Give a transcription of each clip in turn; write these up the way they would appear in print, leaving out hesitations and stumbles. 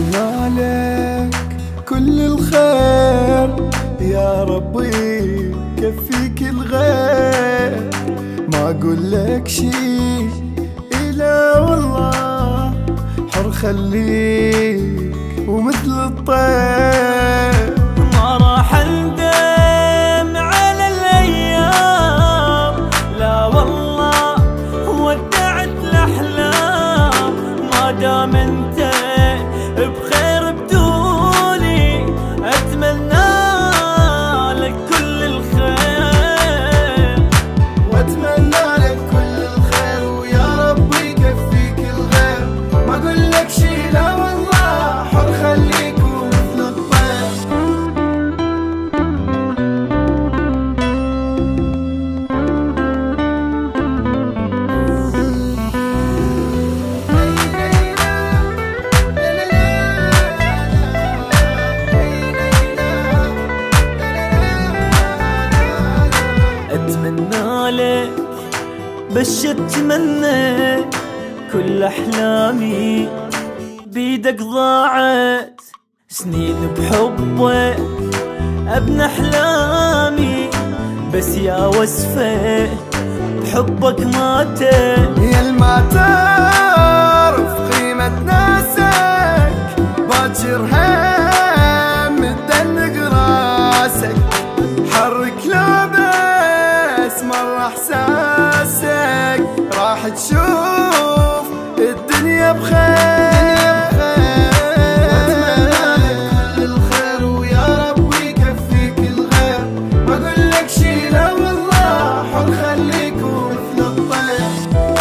أتمنى لك كل الخير يا ربي كفيك الغير، ما أقول لك شي إلا والله حر خليك ومثل الطير. ما راح اندم على الايام، لا والله ودعت الاحلام، ما دام انت بخير بدوني اتمنى لك كل الخير. واتمنى لك كل الخير ويا ربي يكفيك الغير، ما اقول لك شي لا والله حر خليك ومثل الطير. اتمنى لك بس اتمنى كل احلامي بيدك ضاعت، سنين بحبك ابنى احلامي، بس يا وصفه بحبك ماتت. يا الما تعرف قيمة ناسك باكر هم تدنق راسك، حرك لا بس مرة احساسك راح تشوف الدنيا بخير. واتمنى لك كل الخير ويا ربي يكفيك الغير، ما اقول لك شي لا والله حر خليك ومثل الطير.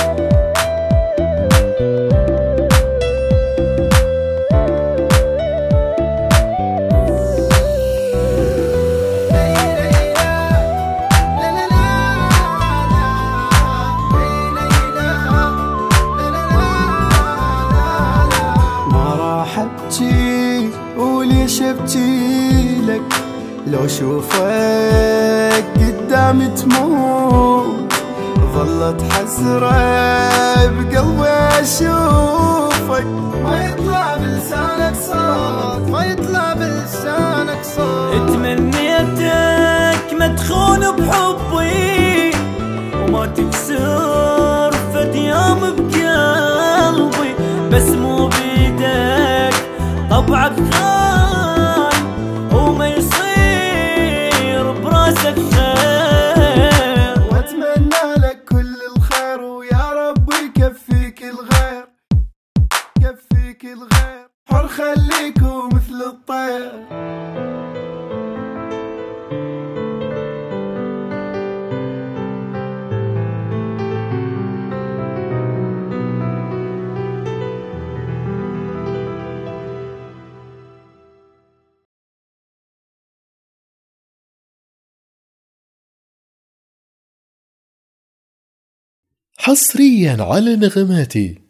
ما راح ابكي وليش ابكي لك، لو شوفك قدامي تموت، ظلت حسرة بقلبي اشوفك، ما يطلع بلسانك صوت، ما يطلع بلسانك صوت. تمنيتك ما تخون بحبي وما تكسر فد يوم بقلبي، بس مو بيدك طبعك خاين وما يصير براسك خير. واتمنى لك كل الخير ويا ربي يكفيك الغير، يكفيك الغير حر خليك ومثل الطير. حصريا على نغماتي.